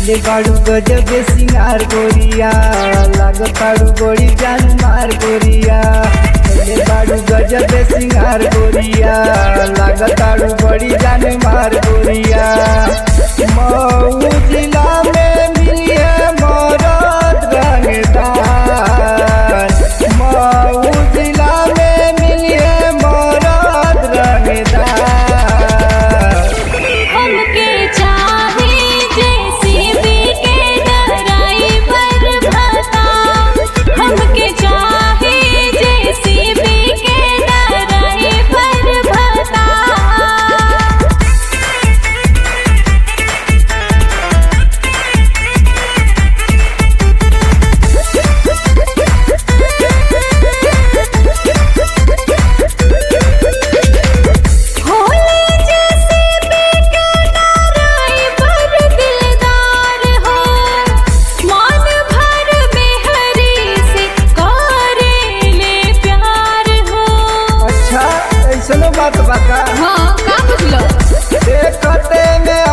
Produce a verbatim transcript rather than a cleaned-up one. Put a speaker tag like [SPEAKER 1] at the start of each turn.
[SPEAKER 1] ले बाड़ू गजब सिंगार गोरिया लागताड़ू बड़ी जान मार गोरिया ले बाड़ू गजब सिंगार गोरिया लागताड़ू बड़ी जान मार गोरिया मऊ जिला में मिलिए मरद रंगदार मऊ जिला में मिलिए मरद रंगदार
[SPEAKER 2] हमके चाहे जेसीबी के ड्राइवर भता हमके चाहे जेसीबी के ड्राइवर भता
[SPEAKER 1] चलो बात बाका
[SPEAKER 2] हाँ का बुझलो
[SPEAKER 1] देखते में